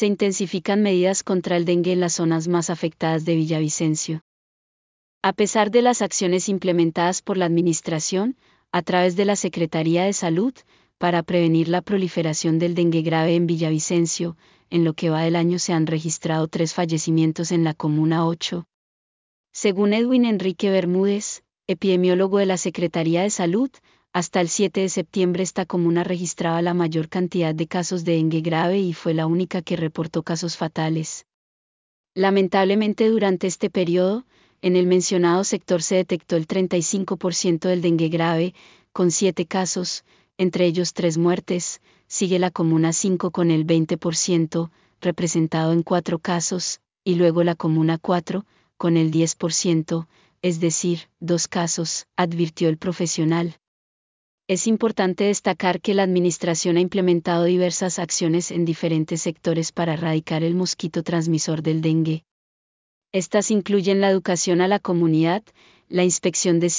se intensifican medidas contra el dengue en las zonas más afectadas de Villavicencio. A pesar de las acciones implementadas por la Administración, a través de la Secretaría de Salud, para prevenir la proliferación del dengue grave en Villavicencio, en lo que va del año se han registrado 3 fallecimientos en la Comuna 8. Según Edwin Enrique Bermúdez, epidemiólogo de la Secretaría de Salud, hasta el 7 de septiembre esta comuna registraba la mayor cantidad de casos de dengue grave y fue la única que reportó casos fatales. Lamentablemente durante este periodo, en el mencionado sector se detectó el 35% del dengue grave, con 7 casos, entre ellos 3 muertes, sigue la Comuna 5 con el 20%, representado en 4 casos, y luego la Comuna 4, con el 10%, es decir, 2 casos, advirtió el profesional. Es importante destacar que la Administración ha implementado diversas acciones en diferentes sectores para erradicar el mosquito transmisor del dengue. Estas incluyen la educación a la comunidad, la inspección de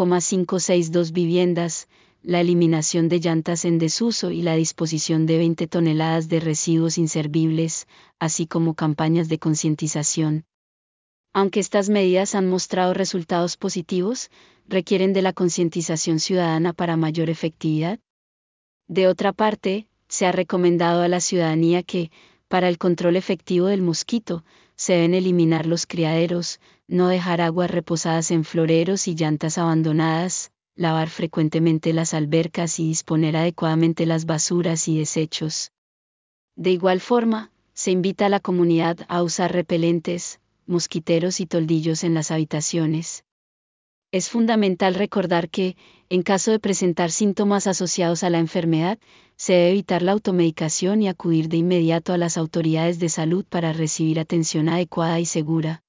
5,562 viviendas, la eliminación de llantas en desuso y la disposición de 20 toneladas de residuos inservibles, así como campañas de concientización. Aunque estas medidas han mostrado resultados positivos, requieren de la concientización ciudadana para mayor efectividad. De otra parte, se ha recomendado a la ciudadanía que, para el control efectivo del mosquito, se deben eliminar los criaderos, no dejar aguas reposadas en floreros y llantas abandonadas, lavar frecuentemente las albercas y disponer adecuadamente las basuras y desechos. De igual forma, se invita a la comunidad a usar repelentes, mosquiteros y toldillos en las habitaciones. Es fundamental recordar que, en caso de presentar síntomas asociados a la enfermedad, se debe evitar la automedicación y acudir de inmediato a las autoridades de salud para recibir atención adecuada y segura.